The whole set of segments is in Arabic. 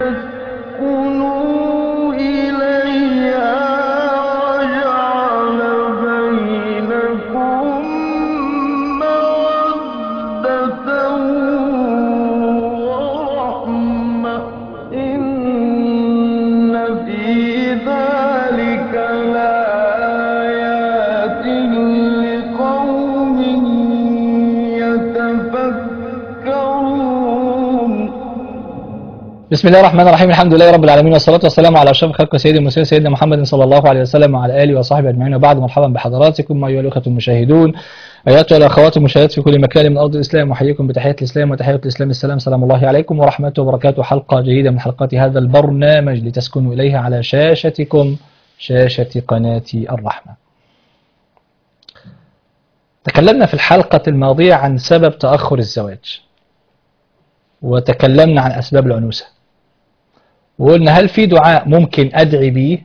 لِتَسْكُنُوا إِلَيْهَا وَجَعَلَ بَيْنَكُم مَّوَدَّةً وَرَحْمَةً ۚ إِنَّ فِي ذَٰلِكَ لَآيَاتٍ لِّقَوْمٍ يَتَفَكَّرُونَ. بسم الله الرحمن الرحيم. الحمد لله رب العالمين، والصلاة والسلام على أشرف خلق سيد المرسلين سيدنا محمد صلى الله عليه وسلم وعلى آله وصحبه أجمعين، وبعد. مرحبا بحضراتكم أيها الأخوة المشاهدون، أيتها الأخوات المشاهدات في كل مكان من أرض الإسلام، أحييكم بتحية الإسلام وتحية الإسلام السلام. سلام الله عليكم ورحمته وبركاته. حلقة جديدة من حلقات هذا البرنامج لتسكنوا إليها على شاشتكم، شاشة قناة الرحمة. تكلمنا في الحلقة الماضية عن سبب تأخر الزواج، وتكلمنا عن أسباب العنوسة، وقلنا هل في دعاء ممكن أدعي بيه،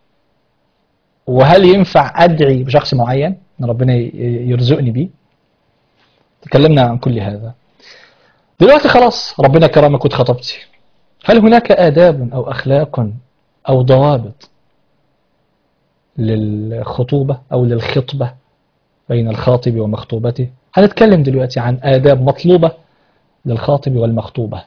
وهل ينفع أدعي بشخص معين أن ربنا يرزقني بيه. تكلمنا عن كل هذا. دلوقتي خلاص ربنا كرمك واتخطبتي، هل هناك آداب أو أخلاق أو ضوابط للخطوبة أو للخطبة بين الخاطب ومخطوبته؟ هنتكلم دلوقتي عن آداب مطلوبة للخاطب والمخطوبة.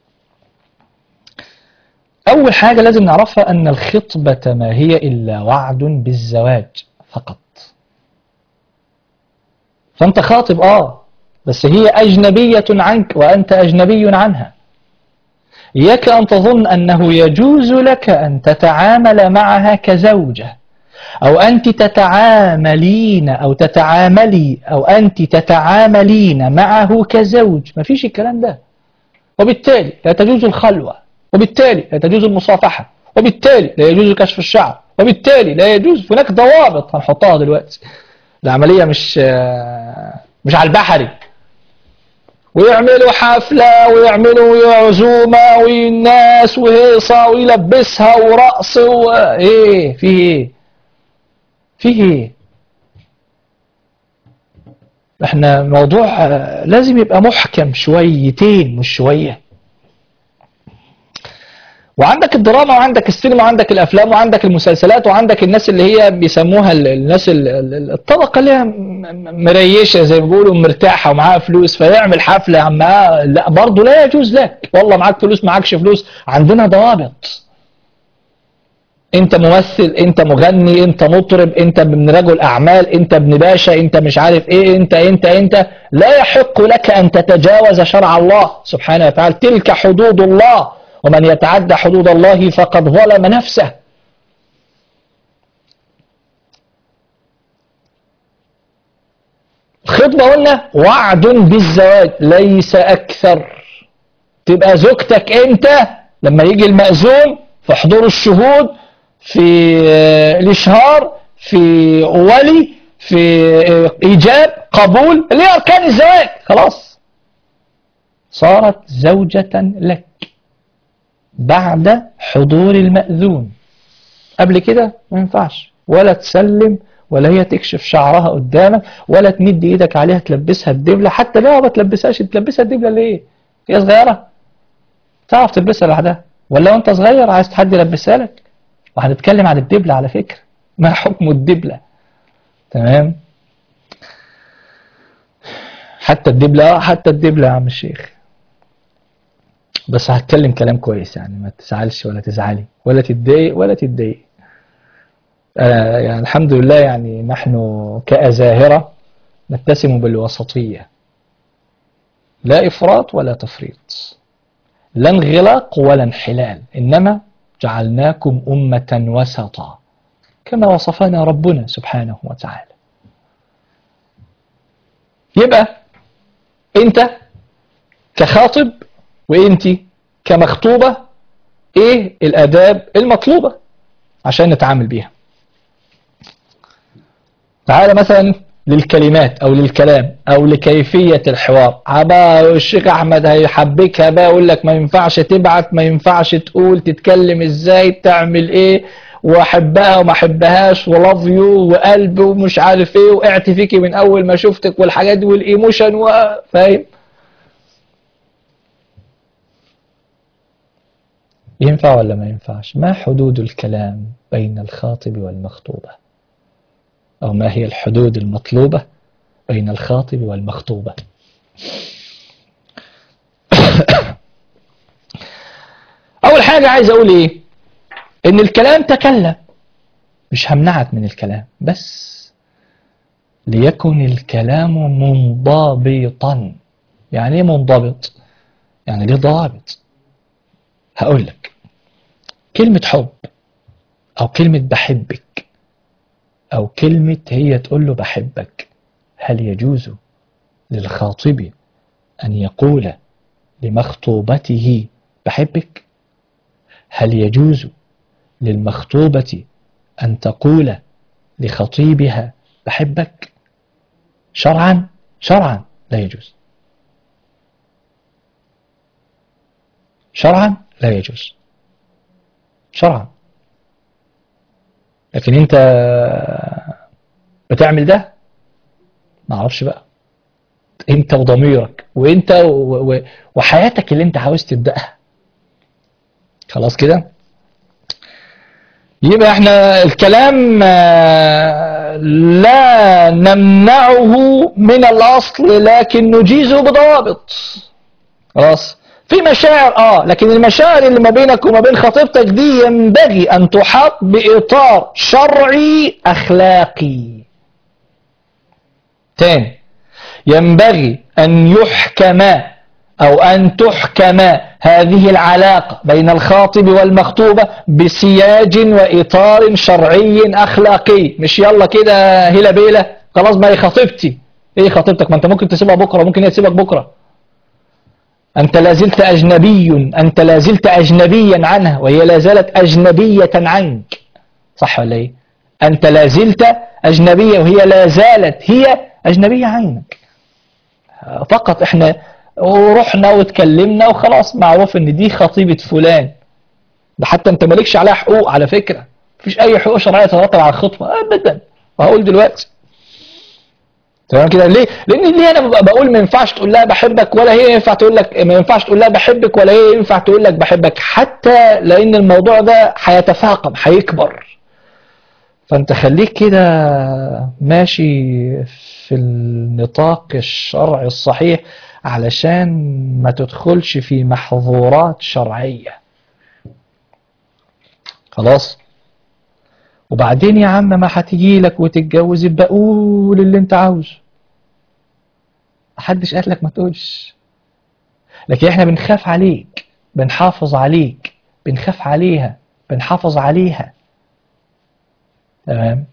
أول حاجة لازم نعرفها أن الخطبة ما هي إلا وعد بالزواج فقط. فأنت خاطب بس هي أجنبية عنك وأنت أجنبي عنها. إياك أن تظن أنه يجوز لك أن تتعامل معها كزوجة، أو أنت تتعاملين أو تتعاملي أو أنت تتعاملين معه كزوج. ما فيش الكلام ده، وبالتالي لا تجوز الخلوة، وبالتالي لا تجوز المصافحة، وبالتالي لا يجوز كشف الشعر، وبالتالي لا يجوز. هناك ضوابط هنحطها دلوقتي. العملية مش على البحري ويعملوا حفلة ويعملوا عزومة والناس وهيصة ويلبسها ورقص ايه فيه ايه. احنا موضوع لازم يبقى محكم شويتين مش شوية. وعندك الدراما وعندك السينما وعندك الأفلام وعندك المسلسلات وعندك الناس اللي هي بيسموها الناس الطبقة اللي هي مريشة زي ما بيقولوا، مرتاحة ومعاها فلوس، فيعمل حفلة عمها. لا، برضه لا يجوز لك. والله معاك فلوس معاكش فلوس، عندنا ضوابط. انت ممثل، انت مغني، انت مطرب، انت ابن رجل أعمال، انت ابن باشا، انت مش عارف ايه، انت لا يحق لك أن تتجاوز شرع الله سبحانه وتعالى. تلك حدود الله، ومن يتعدى حدود الله فقد ظلم نفسه. خطبة قلنا وعد بالزواج ليس أكثر. تبقى زوجتك أنت لما يجي المأذون في حضور الشهود، في الإشهار، في ولي، في إيجاب قبول، اللي هي أركان الزواج، خلاص صارت زوجة لك بعد حضور المأذون. قبل كده ما ينفعش، ولا تسلم، ولا هي تكشف شعرها قدامك، ولا تمد ايدك عليها تلبسها الدبلة. حتى لو ما تلبسهاش، تلبسها الدبلة ليه؟ هي صغيرة تعرف تلبسها لوحدها، ولا انت صغير عايز حد يلبسها لك؟ وهنتكلم عن الدبلة على فكرة، ما حكم الدبلة؟ تمام. حتى الدبلة يا عم الشيخ. بس هتكلم كلام كويس، يعني ما تزعلش ولا تزعلي ولا تتضايق. يعني الحمد لله، يعني نحن كأزاهرة نتسم بالوسطية، لا إفراط ولا تفريط، لا انغلاق ولا انحلال، إنما جعلناكم أمة وسطا كما وصفنا ربنا سبحانه وتعالى. يبقى أنت كخاطب وأنت كمخطوبة، إيه الآداب المطلوبة عشان نتعامل بيها؟ تعالى مثلا للكلمات أو للكلام أو لكيفية الحوار. الشيخ أحمد هيحبكها بقى، يقول لك ما ينفعش تبعت، ما ينفعش تقول، تتكلم إزاي، تعمل إيه، وأحبها وما أحبهاش، ولاف يو وقلب ومش عارف إيه، وقعت فيكي من أول ما شفتك، والحاجات دي والإيموشن، فاهم؟ ينفع ولا ما ينفعش؟ ما حدود الكلام بين الخاطب والمخطوبة؟ أو ما هي الحدود المطلوبة بين الخاطب والمخطوبة؟ أول حاجة عايز أقول إيه؟ إن الكلام تكلم، مش همنعك من الكلام، بس ليكن الكلام منضبطا. يعني إيه منضبط؟ يعني ليه ضابط. هقول لك، كلمة حب أو كلمة بحبك أو كلمة هي تقول له بحبك، هل يجوز للخاطب أن يقول لمخطوبته بحبك؟ هل يجوز للمخطوبة أن تقول لخطيبها بحبك؟ شرعا لا يجوز. شرعا لا يجوز شرعا. لكن انت بتعمل ده، ما اعرفش بقى، انت وضميرك وانت وحياتك اللي انت عاوز تبدأها. خلاص كده. يبقى احنا الكلام لا نمنعه من الأصل، لكن نجيزه بضوابط. خلاص. في مشاعر لكن المشاعر اللي ما بينك وما بين خطيبتك دي ينبغي أن تحط بإطار شرعي أخلاقي. تاني، ينبغي أن يحكم أو أن تحكم هذه العلاقة بين الخاطب والمخطوبة بسياج وإطار شرعي أخلاقي. مش يلا كده هلا بيلا خلاص ما هي خطيبتي. ايه خطيبتك؟ ما انت ممكن تسيبها بكرة، ممكن هي تسيبك بكرة. أنت لازلت أجنبي، أنت لازلت أجنبيا عنها وهي لازالت أجنبية عنك. صح ولا ايه؟ أنت لازلت أجنبية وهي لازالت هي أجنبية عنك. فقط احنا ورحنا واتكلمنا وخلاص، معروف ان دي خطيبة فلان. ده حتى انت مالكش عليها حقوق على فكرة، مفيش اي حقوق شرعية تترتب على الخطبة ابدا. وهقول دلوقتي تمام كده ليه؟ لان ليه انا بقول ما ينفعش تقول لها بحبك ولا هي ينفع تقول لك، ما ينفعش تقول لها بحبك ولا هي ينفع تقول لك بحبك، حتى لان الموضوع ده هيتفاقم هيكبر. فانت خليك كده ماشي في النطاق الشرعي الصحيح علشان ما تدخلش في محظورات شرعية. خلاص. وبعدين يا عم ما هتيجي لك وتتجوز يبقى قول اللي انت عاوزه، محدش قال لك ما تقولش. لكن احنا بنخاف عليك، بنحافظ عليك، بنخاف عليها، بنحافظ عليها. تمام.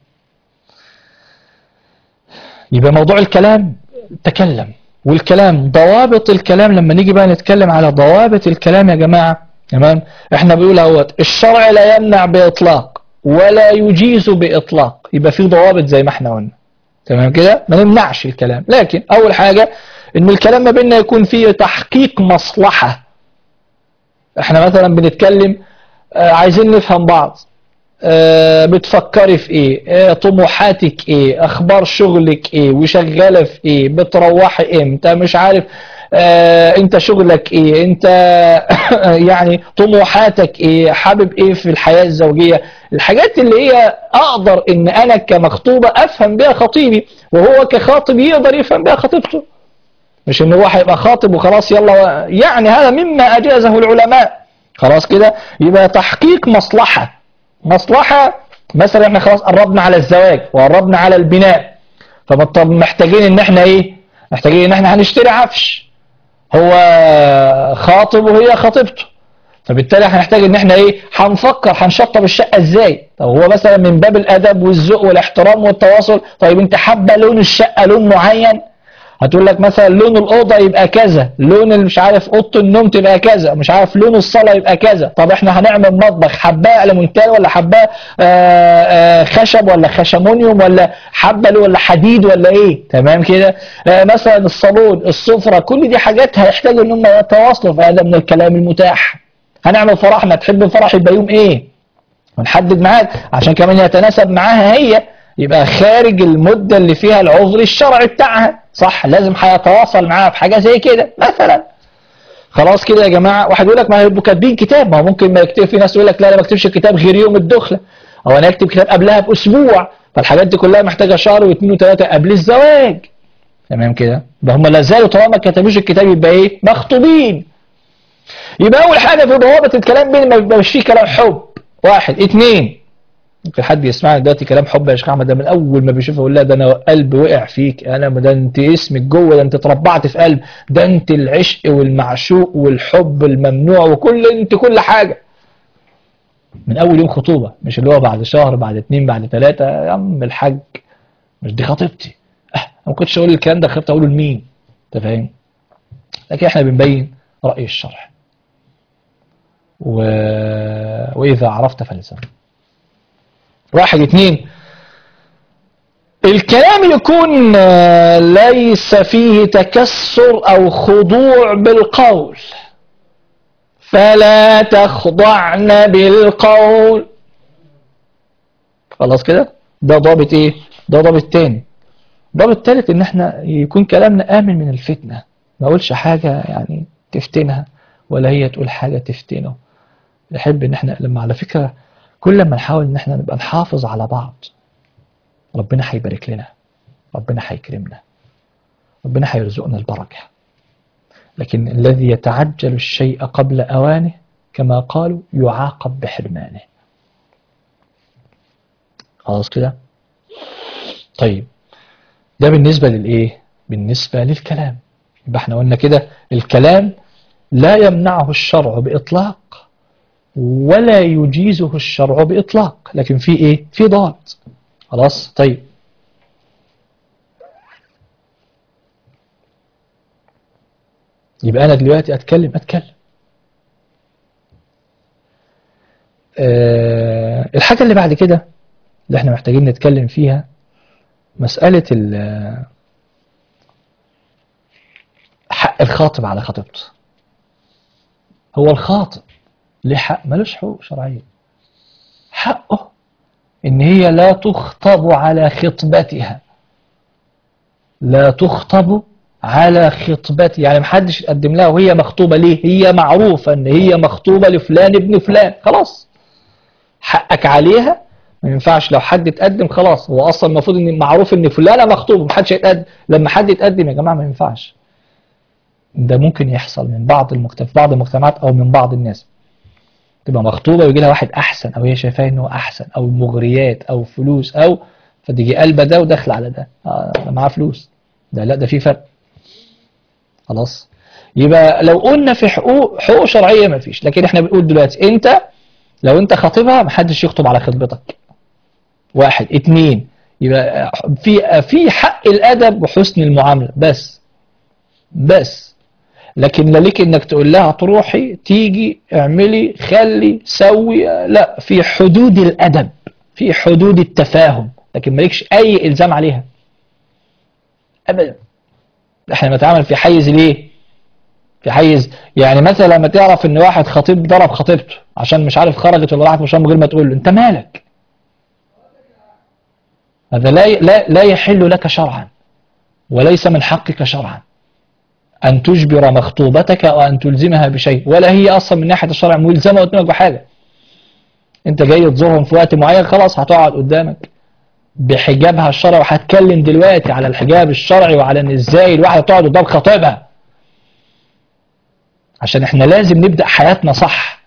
يبقى موضوع الكلام تكلم، والكلام ضوابط الكلام. لما نيجي بقى نتكلم على ضوابط الكلام يا جماعة، تمام، احنا بنقول اهوت الشرع لا يمنع بإطلاق ولا يجيز بإطلاق. يبقى في ضوابط زي ما احنا قلنا. تمام كده، ما نمنعش الكلام، لكن اول حاجة ان الكلام ما بيننا يكون فيه تحقيق مصلحة. احنا مثلا بنتكلم عايزين نفهم بعض. بتفكري في ايه؟ طموحاتك ايه؟ اخبار شغلك ايه؟ وشغالة في ايه؟ بتروحي امتى؟ مش عارف انت شغلك ايه؟ انت يعني طموحاتك ايه؟ حابب ايه في الحياة الزوجية؟ الحاجات اللي هي اقدر ان انا كمخطوبة افهم بها خطيبي، وهو كخاطب يقدر يفهم بها خطيبته. مش ان هو هيبقى خاطب وخلاص يلا، يعني هذا مما اجازه العلماء. خلاص كده. يبقى تحقيق مصلحة مثلا احنا خلاص قربنا على الزواج وقربنا على البناء، طب محتاجين ان احنا ايه؟ محتاجين ان احنا هنشتري عفش. هو خاطب وهي خاطبته، فبالتالي هنحتاج ان احنا ايه؟ هنفكر هنشطب الشقة ازاي. طب هو مثلا من باب الادب والذوق والاحترام والتواصل، طيب انت حابة لون الشقة لون معين؟ هتقول لك مثلا لون الأوضة يبقى كذا، لون مش عارف أوضة النوم تبقى كذا، مش عارف لون الصلاة يبقى كذا. طب احنا هنعمل مطبخ، حباه ألمونتال ولا حباه خشب ولا خشمونيوم ولا حبة ولا حديد ولا ايه؟ تمام كده. مثلا الصالون، السفرة، كل دي حاجات هيحتاج ان هم يتواصلوا، فهذا من الكلام المتاح. هنعمل فرحنا، تحب الفرح يبقى يوم ايه؟ ونحدد ميعاد عشان كمان يتناسب معاها هي، يبقى خارج المدة اللي فيها العذر الشرعي بتاعها. صح، لازم هيتواصل معاها في حاجة زي كده مثلا. خلاص كده يا جماعه. واحد يقول لك ما هيبقوا كاتبين كتاب، ما هو ممكن ما يكتب، في ناس يقول لك لا انا ما بكتبش الكتاب غير يوم الدخله، او انا اكتب كتاب قبلها باسبوع. فالحاجات دي كلها محتاجه شهر واثنين وثلاثه قبل الزواج. تمام كده؟ يبقى هم لا زالوا طالما ما كتبوش الكتاب يبقى ايه؟ مخطوبين. يبقى اول حاجه في ضوابط الكلام بين ما يبقاش فيه كلام حب. واحد. اثنين، ممكن حد يسمعني دلوقتي كلام حب يا شيخ احمد، ده من اول ما بيشوفه يقول لا ده انا قلبي وقع فيك، انا ده انت اسمك جوه، ده انت اتربعت في قلب، ده انت العشق والمعشوق والحب الممنوع وكل انت كل حاجه. من اول يوم خطوبه، مش اللي هو بعد شهر بعد اثنين بعد ثلاثه. يا عم الحاج مش دي خطيبتي، ما كنتش اقول الكلام ده، خطيبتي اقوله لمين؟ انت فاهم؟ لكن احنا بنبين راي الشرع. واذا عرفت فالزم. واحد. اثنين، الكلام يكون ليس فيه تكسر أو خضوع بالقول، فلا تخضعن بالقول. خلاص كده؟ ده ضابط ايه؟ ده ضابط تاني. ضابط تالت ان احنا يكون كلامنا آمن من الفتنة، ما اقولش حاجة يعني تفتنها ولا هي تقول حاجة تفتنه. نحب ان احنا لما، على فكرة، كل ما نحاول ان احنا نبقى نحافظ على بعض ربنا هيبارك لنا، ربنا هيكرمنا، ربنا هيرزقنا البركة. لكن الذي يتعجل الشيء قبل أوانه كما قالوا يعاقب بحرمانه. خلاص كده؟ طيب، ده بالنسبة للإيه؟ بالنسبة للكلام. يبقى احنا قلنا كده الكلام لا يمنعه الشرع بإطلاق ولا يجيزه الشرع بإطلاق، لكن في إيه؟ في ضابط. خلاص؟ طيب، يبقى أنا دلوقتي أتكلم. الحاجة اللي بعد كده اللي احنا محتاجين نتكلم فيها مسألة حق الخاطب على خطيبته. هو الخاطب ليه حق؟ ملوش حقوق شرعية. حقه ان هي لا تخطب على خطبتها، لا تخطب على خطبتها، يعني محدش يتقدم لها وهي مخطوبة. ليه؟ هي معروفة ان هي مخطوبة لفلان ابن فلان، خلاص حقك عليها. ما ينفعش لو حد اتقدم، خلاص هو اصلا المفروض ان معروف ان فلانة مخطوبة، محدش يتقدم. لما حد يتقدم يا جماعة ما ينفعش. ده ممكن يحصل من بعض في بعض المجتمعات او من بعض الناس، تبقى مخطوبة ويجي لها واحد أحسن، أو هي شايفاه إنه أحسن، أو مغريات أو فلوس، أو فتيجي قلبة ده وداخل على ده، ده معاه فلوس، ده لا، ده في فرق. خلاص؟ يبقى لو قلنا في حقوق شرعية ما فيش، لكن احنا بنقول دلوقتي أنت لو أنت خاطبها محدش يخطب على خطبتك. واحد. اتنين، يبقى في حق الأدب وحسن المعاملة بس. لكن لا ليك انك تقول لها تروحي تيجي اعملي خلي سوي، لا، في حدود الادب، في حدود التفاهم، لكن مالكش اي الزام عليها ابدا. احنا بنتعامل في حيز ليه؟ في حيز يعني مثلا لما تعرف ان واحد خطيب ضرب خطيبته عشان مش عارف خرجت ولا راحت مشوار من غير ما تقول له، انت مالك؟ هذا لا يحل لك شرعا، وليس من حقك شرعا أن تجبر مخطوبتك أو أن تلزمها بشيء، ولا هي أصلا من ناحية الشرع ملزمة قدامك بحاجة. أنت جاي تزورهم في وقت معين، خلاص هتقعد قدامك بحجابها الشرعي، وهتكلم دلوقتي على الحجاب الشرعي وعلى إن إزاي الواحدة تقعد قدام خطيبها، عشان إحنا لازم نبدأ حياتنا صح.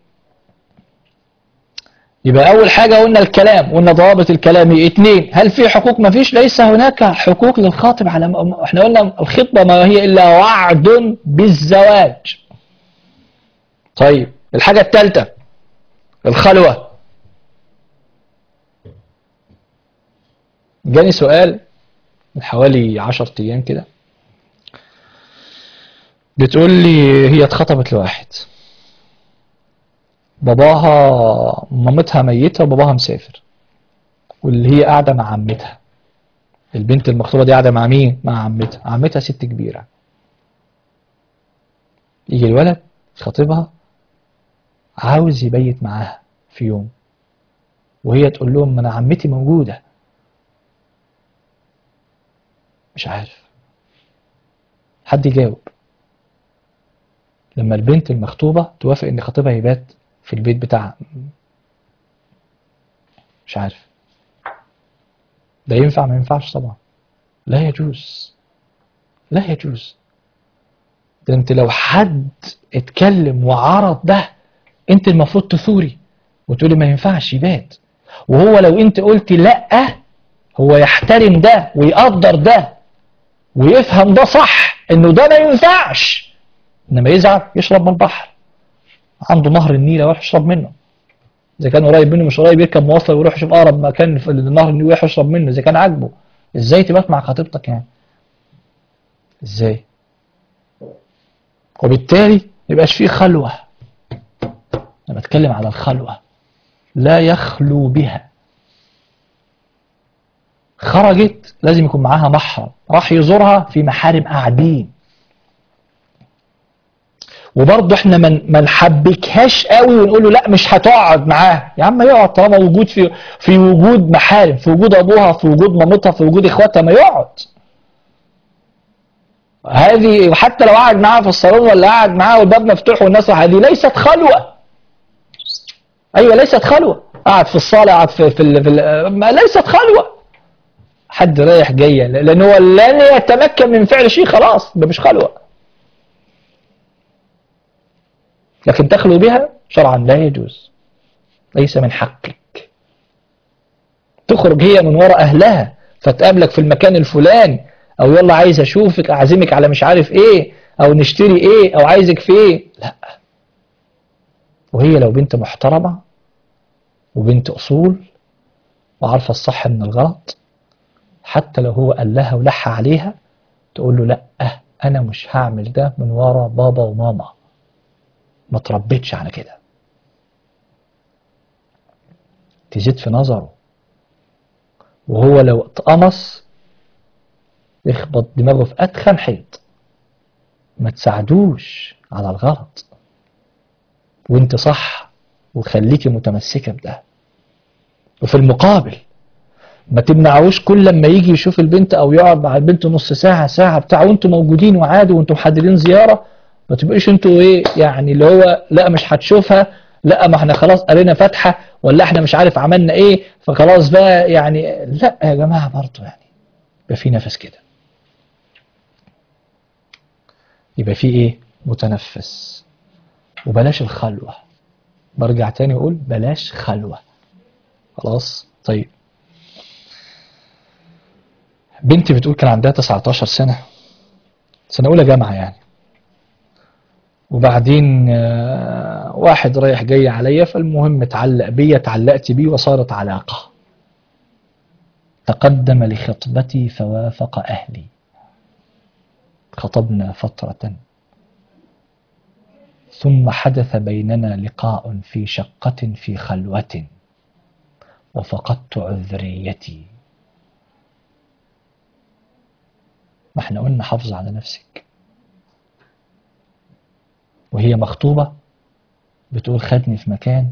يبقى أول حاجة قلنا الكلام، قلنا ضوابط الكلام. اتنين، هل في حقوق؟ ما فيش، ليس هناك حقوق للخاطب على احنا قلنا الخطبة ما هي إلا وعد بالزواج. طيب، الحاجة الثالثة الخلوة. جاني سؤال من حوالي 10 أيام كده، بتقول لي هي اتخطبت لواحد، باباها مامتها ميتة وباباها مسافر، واللي هي قاعدة مع عمتها. البنت المخطوبة دي قاعدة مع مين؟ مع عمتها. عمتها ست كبيرة. يجي الولد خطيبها عاوز يبيت معاها في يوم، وهي تقول لهم ما انا عمتي موجودة. مش عارف، حد يجاوب. لما البنت المخطوبة توافق ان خطيبها يبات في البيت بتاعها. مش عارف ده ينفع ما ينفعش طبعا، لا يجوز، لا يجوز. ده انت لو حد اتكلم وعرض ده انت المفروض تثوري وتقولي ما ينفعش يبات. وهو لو انت قلت لا هو يحترم ده ويقدر ده ويفهم ده صح انه ده ما ينفعش، انما يزعل يشرب من البحر، عنده نهر النيل يروح يشرب منه، اذا كان قريب منه مش قريب يركب مواصله ويروح يشوف اقرب مكان في نهر النيل ويروح يشرب منه اذا كان عاجبه. ازاي تبات مع خطيبتك يعني؟ ازاي؟ وبالتالي يبقاش فيه خلوه. انا بتكلم على الخلوه، لا يخلو بها. خرجت لازم يكون معاها محرم، راح يزورها في محارم قاعدين. وبرضه احنا ما نحبكهاش قوي ونقول له لا مش هتقعد معاه. يا عم يقعد طالما وجود في وجود محارم، في وجود ابوها، في وجود مامتها، في وجود اخواتها، ما يقعد. هذه وحتى لو قعد معاها في الصالون ولا قعد معاها والباب مفتوح والناس، هذه ليست خلوه. ايوه ليست خلوه. قعد في الصاله، قعد ما ليست خلوه. حد رايح جاي لان هو لن يتمكن من فعل شيء، خلاص ده مش خلوه. لكن تخلو بها شرعا لا يجوز، ليس من حقك. تخرج هي من وراء أهلها فتقابلك في المكان الفلاني، أو يلا عايز أشوفك أعزمك على مش عارف إيه، أو نشتري إيه، أو عايزك في إيه. لا. وهي لو بنت محترمة وبنت أصول وعارفة الصح من الغلط، حتى لو هو قال لها ولح عليها تقول له لا أنا مش هعمل ده من وراء بابا وماما، ما تربيتش على كده. تزيد في نظره، وهو لو اتقمص يخبط دماغه في أدخن حيط. ما تساعدوش على الغلط وانت صح، وخليكي متمسكة بده. وفي المقابل ما تمنعوش كل لما يجي يشوف البنت او يقعد مع البنت نص ساعة ساعة بتاع وانتوا موجودين وعادي وانتوا محددين زيارة، ما تبقيش انتوا ايه يعني اللي هو لا مش هتشوفها، لا ما احنا خلاص قرينا فاتحة، ولا احنا مش عارف عملنا ايه فخلاص بقى يعني. لا يا جماعة برضه يعني يبقى في نفس كده، يبقى في ايه متنفس. وبلاش الخلوة، برجع تاني اقول بلاش خلوة. خلاص طيب. بنتي بتقول كان عندها 19 سنة، سنة أولى جامعة يعني. وبعدين واحد رايح جاي عليا، فالمهم اتعلق بيا، اتعلقت بيه وصارت علاقة. تقدم لخطبتي فوافق أهلي، خطبنا فترة، ثم حدث بيننا لقاء في شقة في خلوة، وفقدت عذريتي. ما احنا قلنا حافظ على نفسك. وهي مخطوبة بتقول خدني في مكان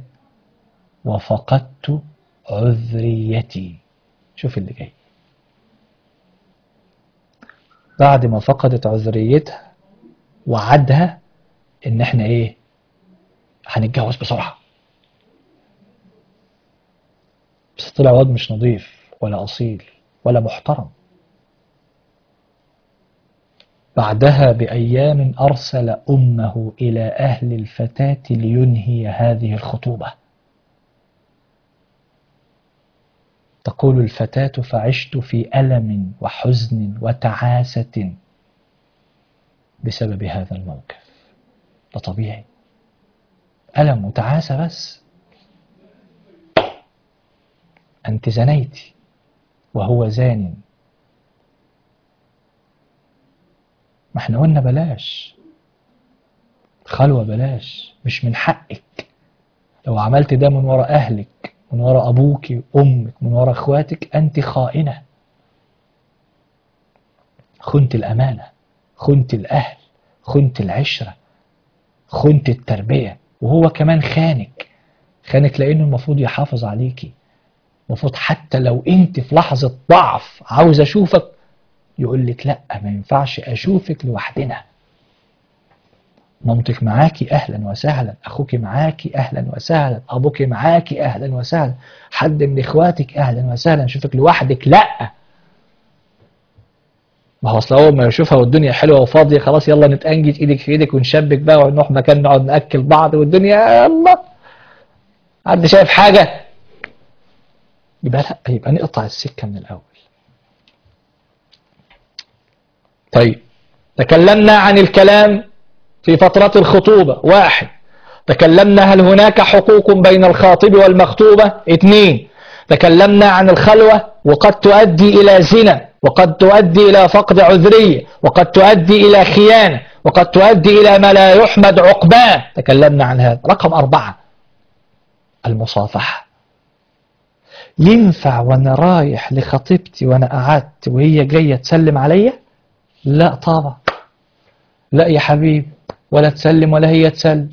وفقدت عذريتي. شوف اللي جاي. بعد ما فقدت عذريتها وعدها ان احنا ايه هنتجوز بسرعة، بس طلع واد مش نظيف ولا اصيل ولا محترم. بعدها بأيام أرسل أمه إلى أهل الفتاة لينهي هذه الخطوبة. تقول الفتاة فعشت في ألم وحزن وتعاسة بسبب هذا الموقف. ده طبيعي، ألم وتعاسة بس. أنت زنيتي وهو زان. ما احنا قلنا بلاش خلوة، بلاش، مش من حقك. لو عملت ده من وراء أهلك، من وراء أبوك وأمك، من وراء أخواتك، أنت خائنة، خنت الأمانة، خنت الأهل، خنت العشرة، خنت التربية. وهو كمان خانك لأنه المفروض يحافظ عليكي. المفروض حتى لو أنت في لحظة ضعف عاوز أشوفك يقول لك لا ما ينفعش أشوفك لوحدنا. مامتك معاكي أهلا وسهلا، أخوك معاكي أهلا وسهلا، أبوك معاكي أهلا وسهلا، حد من إخواتك أهلا وسهلا، شوفك لوحدك لأ. ما هو أصل أول ما يشوفها والدنيا حلوة وفاضية خلاص يلا نتأنجج إيدك في إيدك ونشبك بقى ونروح مكان نقعد نأكل بعض والدنيا يلا. حد شايف حاجة؟ يبقى لأ، يبقى نقطع السكة من الأول. طيب تكلمنا عن الكلام في فترة الخطوبة. 1. تكلمنا هل هناك حقوق بين الخاطب والمخطوبة. 2. تكلمنا عن الخلوة وقد تؤدي إلى زنا، وقد تؤدي إلى فقد عذرية، وقد تؤدي إلى خيانة، وقد تؤدي إلى ما لا يحمد عقباه. تكلمنا عن هذا. رقم 4 المصافحة. ينفع وانا رايح لخطيبتي وانا قعدت وهي جاية تسلم عليا؟ لا طبعا، لا يا حبيبي، ولا تسلم ولا هي تسلم،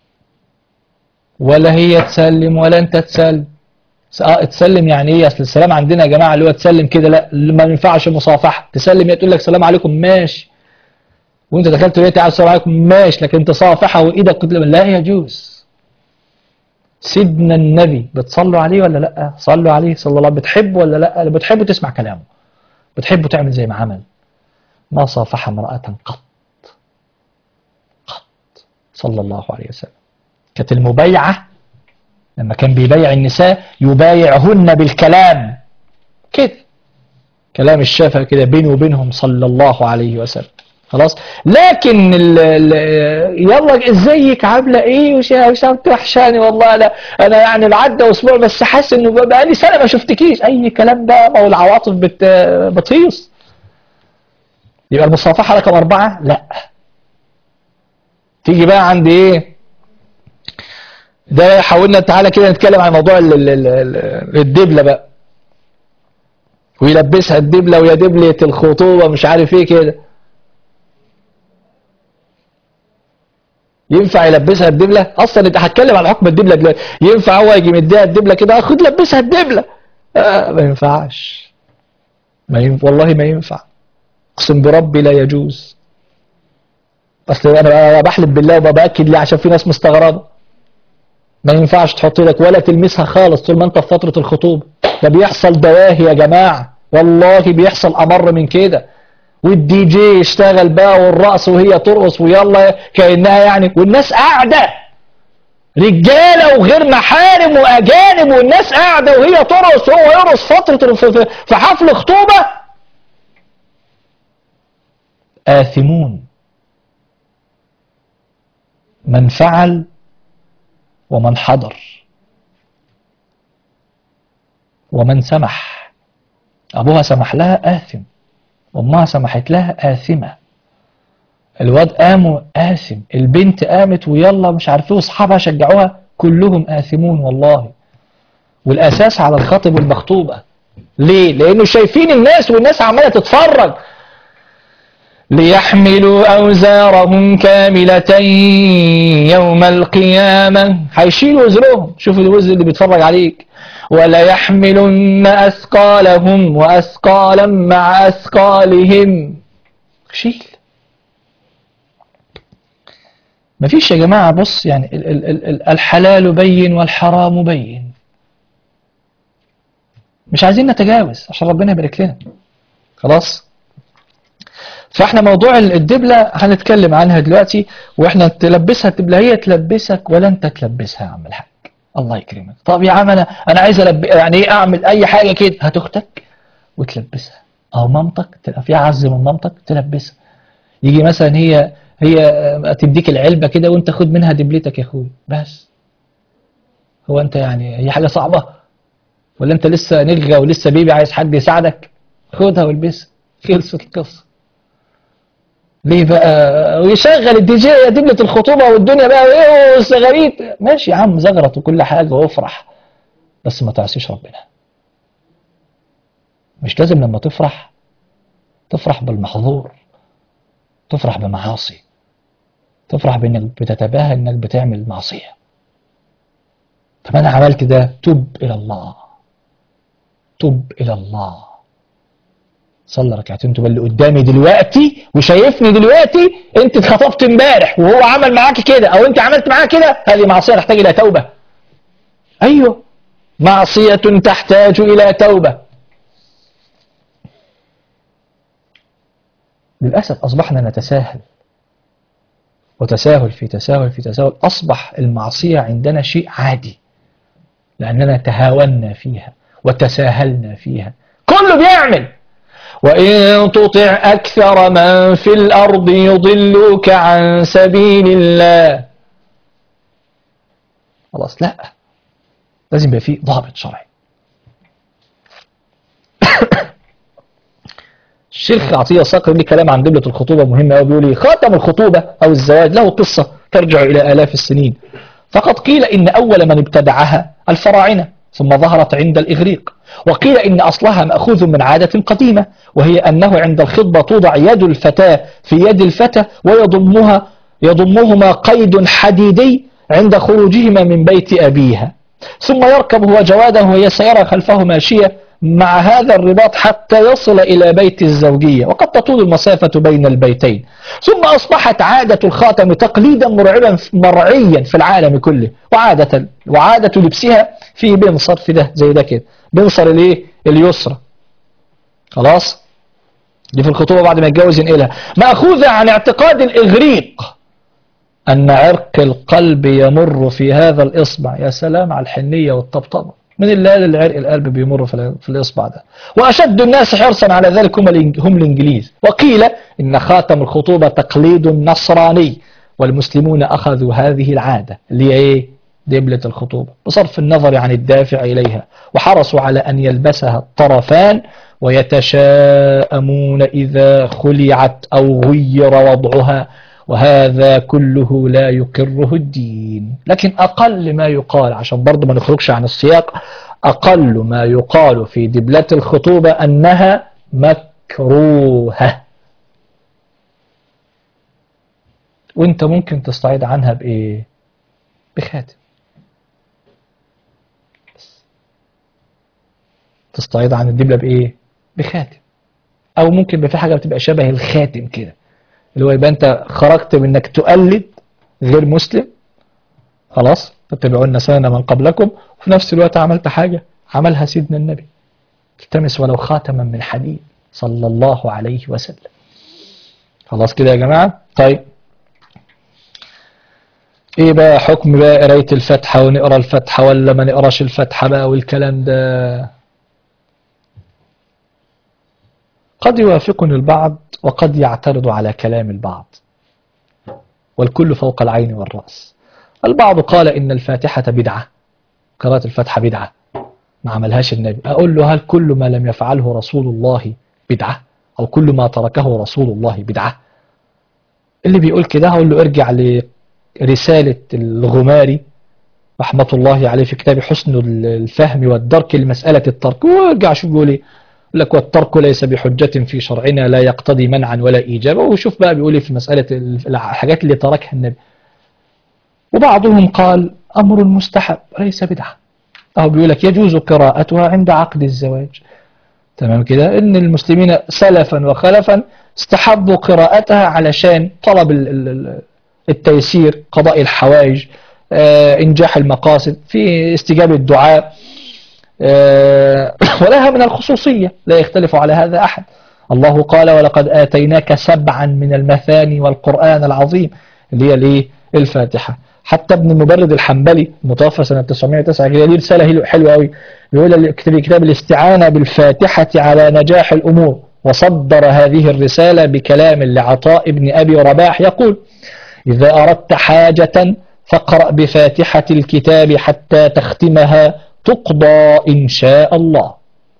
ولا هي تسلم ولا انت تسلم. تسلم يعني ايه؟ اصل السلام عندنا يا جماعه اللي هو تسلم كده لا، ما ينفعش مصافحه. تسلم هي تقول لك السلام عليكم ماشي، وانت دخلت لقيت على السلام عليكم ماشي، لكن تصافحها وايدك لا يجوز. سيدنا النبي بتصلوا عليه ولا لا؟ صلوا عليه صلى الله عليه وسلم. بتحبه ولا لا؟ اللي بتحبه تسمع كلامه، بتحبه تعمل زي ما عمل. ما صافح امرأة قط صلى الله عليه وسلم. كانت المبايعة لما كان بيبايع النساء يبايعهن بالكلام كده، كلام الشفا كده بينه وبينهم صلى الله عليه وسلم. خلاص. لكن يلا ازيك عامله ايه وش وحشاني والله انا يعني العدى اسبوع بس حاسس انه بقالي سنه ما شفتكيش، اي كلام ده. ما هو العواطف بتهيص. يبقى المصافحه رقم 4 لا. تيجي بقى عند ايه ده؟ حاولنا تعالى كده نتكلم عن موضوع الدبله بقى، ويلبسها الدبله ويا دبله الخطوبه مش عارف ايه كده. ينفع يلبسها الدبله؟ اصلا انت هتكلم على حكم الدبله دلوقتي. ينفع هو يجي مديها الدبله كده خد لبسها الدبله؟ ما ينفعش. والله ما ينفع، اقسم بربي لا يجوز. اصل انا بحلف بالله وباكد ليه عشان في ناس مستغربه. ما ينفعش تحط لك ولا تلمسها خالص طول ما انت في فتره الخطوبه. ده بيحصل دواهي يا جماعه، والله بيحصل امر من كده. والدي جي يشتغل بقى والرقص وهي ترقص ويلا كانها يعني، والناس قاعده رجاله وغير محارم واجانب، والناس قاعده وهي ترقص وهو يرقص فتره في حفل خطوبه. آثمون من فعل ومن حضر ومن سمح. أبوها سمح لها آثم، أمها سمحت لها آثمة. الواد قام آثم، البنت قامت ويلا مش عارفين واصحابها شجعوها، كلهم آثمون والله. والأساس على الخاطب والمخطوبة. ليه؟ لأنه شايفين الناس والناس عمالة تتفرج. ليحملوا أوزارهم كاملة يوم القيامة، هيشيلوا وزرهم. شوف الوزر اللي بيتفرج عليك. ولا يحملن أثقالهم وأثقالا مع أثقالهم. شيل. مفيش يا جماعة. بص يعني الحلال بين والحرام بين. مش عايزين نتجاوز عشان ربنا يبارك لنا. خلاص. فاحنا موضوع الدبلة هنتكلم عنها دلوقتي، واحنا تلبسها الدبلة هي تلبسك ولا انت تلبسها يا عم الحاج. الله يكرمك. طب يا عم انا عايز يعني ايه اعمل اي حاجة كده. هات اختك وتلبسها، او مامتك تبقى في عز من مامتك تلبسها. يجي مثلا هي تديك العلبة كده وانت خد منها دبلتك يا اخوي بس. هو انت يعني هي حاجة صعبة؟ ولا انت لسه نلغى ولسه بيبي عايز حد يساعدك؟ خدها والبسها، خلصت القصة. ليه بقى؟ ويشغل الدي جي دبلة الخطوبة والدنيا بقى وايه والزغاريت. ماشي يا عم زغرت وكل حاجة وافرح، بس ما تعصيش ربنا. مش لازم لما تفرح بالمحظور، تفرح بمعاصي، تفرح بانك بتتباهى انك بتعمل معصية. طب انا عملت ده، تب الى الله، تب الى الله. صلى ركعتين تبقى اللي قدامي دلوقتي وشايفني دلوقتي انت اتخطبت امبارح وهو عمل معاك كده او انت عملت معاه كده، هذه معصية تحتاج الى توبة. ايوه، معصية تحتاج الى توبة. للأسف أصبحنا نتساهل، وتساهل في تساهل في تساهل، أصبح المعصية عندنا شيء عادي لأننا تهاونا فيها وتساهلنا فيها. كله بيعمل. وإن تطع أكثر من في الأرض يضلوك عن سبيل الله. خلاص، لا، لازم يبقى فيه ضابط شرعي. الشيخ عطية صقر ليه كلام عن دبلة الخطوبة مهم قوي، بيقول لي خاتم الخطوبة أو الزواج له قصة ترجع إلى آلاف السنين. فقد قيل إن أول من ابتدعها الفراعنة، ثم ظهرت عند الإغريق. وقيل إن أصلها مأخوذ من عادة قديمة، وهي أنه عند الخطبة توضع يد الفتاة في يد الفتى ويضمهما قيد حديدي عند خروجهما من بيت أبيها، ثم يركب هو جواده وهي سيرى خلفه ماشية مع هذا الرباط حتى يصل إلى بيت الزوجية، وقد تطول المسافة بين البيتين. ثم أصبحت عادة الخاتم تقليدا مرعيا في العالم كله، وعادة لبسها في بنصر، في ده زي ده كده، بنصر الايه اليسرى. خلاص، دي في الخطوبة بعد ما يتجوز ينقلها، مأخوذة عن اعتقاد الإغريق أن عرق القلب يمر في هذا الإصبع. يا سلام على الحنية والطبطبة، من اللي قال العرق القلب بيمر في الإصبع ده؟ وأشد الناس حرصا على ذلك هم الإنجليز. وقيل إن خاتم الخطوبة تقليد نصراني، والمسلمون أخذوا هذه العادة اللي هي إيه؟ دبلة الخطوبة، بصرف النظر عن الدافع إليها، وحرصوا على أن يلبسها الطرفان ويتشاءمون إذا خلعت أو غير وضعها، وهذا كله لا يقره الدين. لكن أقل ما يقال، عشان برضو ما نخرجش عن السياق، أقل ما يقال في دبلة الخطوبة أنها مكروهة، وانت ممكن تستعيد عنها بإيه؟ بخاتم. تستعيد عن الدبلة بإيه؟ بخاتم. أو ممكن في حاجة بتبقى شبه الخاتم كده، اللي هو يبقى أنت خرجت من إنك تقلد غير مسلم، خلاص، تتبعون سنن من قبلكم، وفي نفس الوقت عملت حاجة عملها سيدنا النبي، التمس ولو خاتما من حديد صلى الله عليه وسلم. خلاص كده يا جماعة؟ طيب، ايه بقى حكم بقى قراية الفاتحة، ونقرا الفاتحة ولا ما نقراش الفاتحة بقى والكلام ده؟ قد يوافقني البعض وقد يعترض على كلام البعض، والكل فوق العين والرأس. البعض قال إن الفاتحة بدعة، قراءة الفاتحة بدعة ما عملهاش النبي. أقول له هل كل ما لم يفعله رسول الله بدعة، أو كل ما تركه رسول الله بدعة؟ اللي بيقول كده هقول له ارجع لرسالة الغماري رحمة الله عليه في كتاب حسن الفهم والدرك لمسألة الترك، وارجع شوف بيقول ايه. يقول لك والترك ليس بحجة في شرعنا لا يقتضي منعا ولا إيجابا، وشوف بقى بيقول ايه في مسألة الحاجات اللي تركها النبي. وبعضهم قال أمر مستحب ليس بدعة، أو بيقول لك يجوز قراءتها عند عقد الزواج. تمام كده، إن المسلمين سلفا وخلفا استحبوا قراءتها علشان طلب التيسير، قضاء الحوائج، إنجاح المقاصد، في استجابة الدعاء، ولها من الخصوصية لا يختلف على هذا أحد. الله قال ولقد آتيناك 7 من المثاني والقرآن العظيم، اللي هي الايه؟ الفاتحة. حتى ابن المبرد الحنبلي المتوفى سنة 909 ليه رسالة حلوة قوي، بيقول كتاب الاستعانة بالفاتحة على نجاح الأمور، وصدر هذه الرسالة بكلام لعطاء ابن أبي رباح يقول: إذا أردت حاجة فاقرأ بفاتحة الكتاب حتى تختمها تقضى إن شاء الله.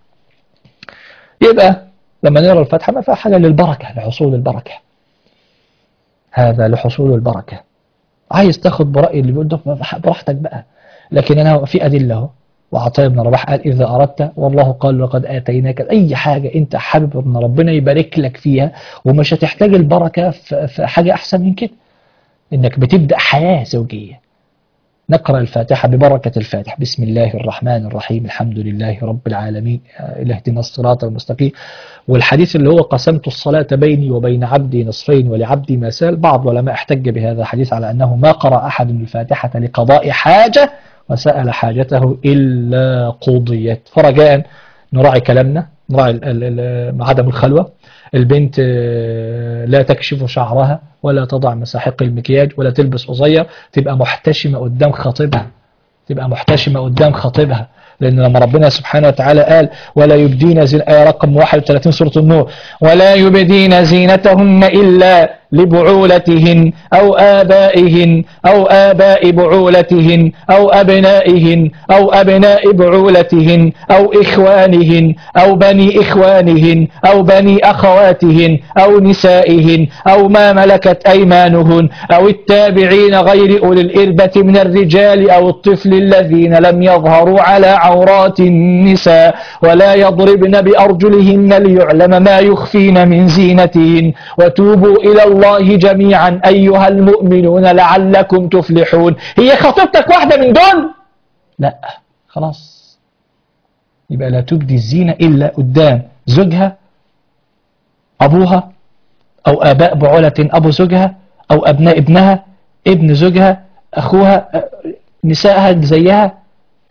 يبقى لما نقرأ الفاتحة ما فيها حاجة للبركة، لحصول البركة، هذا لحصول البركة. عايز تاخد برأي اللي بيقول ده براحتك بقى، لكن أنا في أدلة، وعطاء بن رباح قال إذا أردت، والله قال لقد آتيناك، أي حاجة أنت حابب أن ربنا يبارك لك فيها ومش هتحتاج البركة في حاجة أحسن من كده، إنك بتبدأ حياة زوجية، نقرأ الفاتحة ببركة الفاتح. بسم الله الرحمن الرحيم الحمد لله رب العالمين اهدنا الصراط المستقيم. والحديث اللي هو قسمت الصلاة بيني وبين عبدي نصفين ولعبدي ما سال، بعض العلماء احتج بهذا الحديث على أنه ما قرأ أحد الفاتحة لقضاء حاجة وسأل حاجته إلا قضيت. فرجاء نراعي كلامنا، نراعي عدم الخلوة. البنت لا تكشف شعرها ولا تضع مساحق المكياج ولا تلبس قصير، تبقى محتشمة قدام خطيبها، تبقى محتشمة قدام خطيبها. لأن لما ربنا سبحانه وتعالى قال ولا يبدين آية رقم 31 سورة النور، ولا يبدين زينتهن إلا لبعولتهن أو آبائهن أو آباء بعولتهن أو أبنائهن أو أبناء بعولتهن أو إخوانهن أو بني إخوانهن أو بني أخواتهن أو نسائهن أو ما ملكت أيمانهن أو التابعين غير أولي الإربة من الرجال أو الطفل الذين لم يظهروا على عورات النساء، ولا يضربن بأرجلهن ليعلم ما يخفين من زينتهن، وتوبوا إلى الله جميعا أيها المؤمنون لعلكم تفلحون. هي خطيبتك واحدة من دول؟ لا خلاص، يبقى لا تبدي الزينة إلا قدام زوجها، أبوها أو آباء بعولة أبو زوجها أو أبناء ابنها، ابن زوجها، أخوها، نسائها زيها.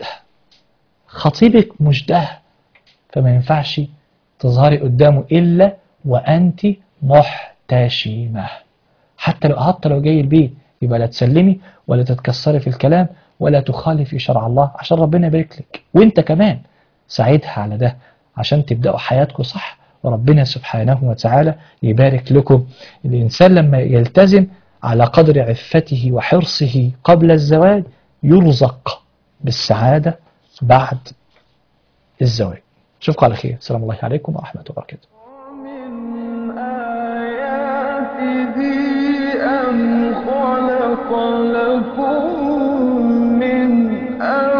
خطيبك مجده، فما ينفعش تظهري قدامه إلا وأنت محتشمة. حتى لو جاي البيت يبقى لا تسلمي ولا تتكسري في الكلام ولا تخالفي شرع الله، عشان ربنا يبارك لك. وانت كمان ساعدها على ده عشان تبدأوا حياتكم صح، وربنا سبحانه وتعالى يبارك لكم. الإنسان لما يلتزم على قدر عفته وحرصه قبل الزواج يرزق بالسعادة بعد الزواج. أشوفكم على خير. السلام الله عليكم ورحمة الله وبركاته. ومن آياته أن خلق لكم من